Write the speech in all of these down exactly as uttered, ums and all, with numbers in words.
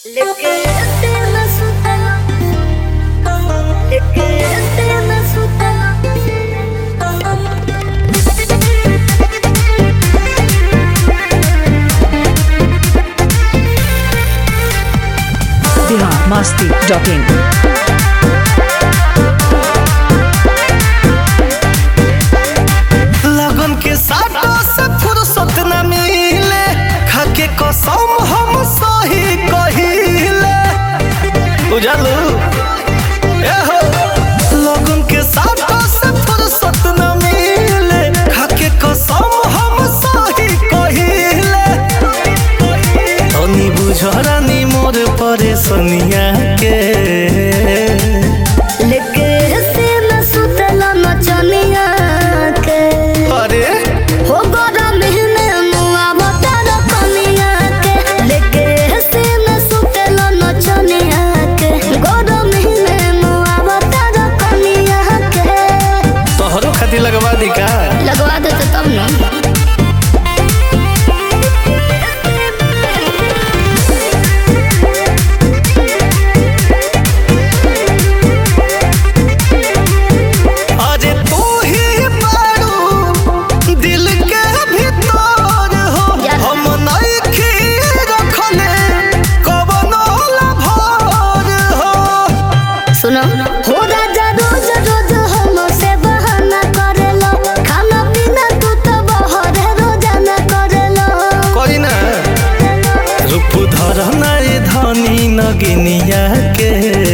लेके तेरा सुतला लेके तेरा सुतला बिहार मस्ती डॉट इन। लगन के साटो से फुर्सत न मिले, खाके कसम हम सही कहिले। बुझलू ए हो लगन के साटो से फुर्सत न मिले, खाके कसम हम सही कहिले। तनी बुझरानी मोर परेशानिया के लेके तेरा सुतला नचनिया के अरे हो गोरा महीने मुआ बतारा कनिया के। लेके तेरा सुतला नचनिया के गोरा महीने मुआ बतारा कनिया के। तोहरो खातिर लगवा दी का? लगवा दे तो तब ना। अरे तू ही बारू दिल के भीतर हो, हम नइखी रखले कवनो लभर हो। सुनो हो राजा रोज रोज हमसे बहाना करेलो, खाना पीना तू तो बहरे रोजाना करेलो। कोई ना रूप धरना ए धनी नगिनिया के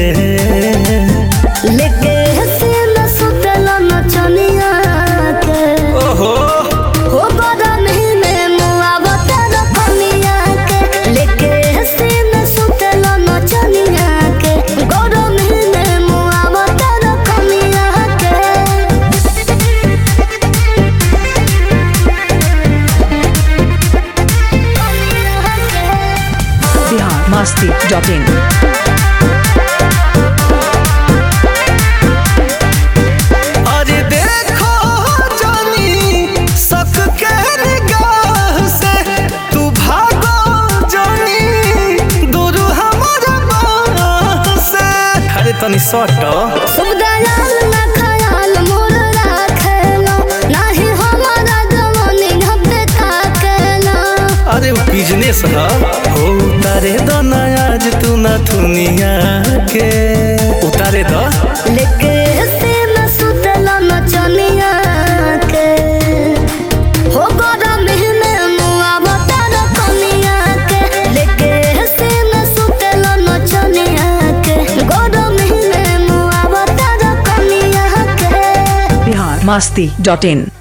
लेके तेरा सुतला नचनिया के ओहो हो गोरा महीने मुआ बतारा कनिया के। लेके तेरा सुतला नचनिया के गोरा महीने मुआ बतारा कनिया के। Bihar Masti dot in. अरे देखो जानी सक के निगाह से, तू भागो जानी दूर हमारा बाह से। अरे तनी सटो शुभ दयाल ना खयाल मोर राखेलो, नाही हमारा जवानी घपे ताकेलो। अरे वो बिजनेस है हो। उतारे दो ना आज तू ना दुनिया के उतारे दो। लेके तेरा सुतला नचनिया के हो गोरा महीने मुआ बतारा कनिया के। लेके तेरा सुतला नचनिया के गोरा महीने मुआ बतारा कनिया के। बिहार मस्ती डॉट इन।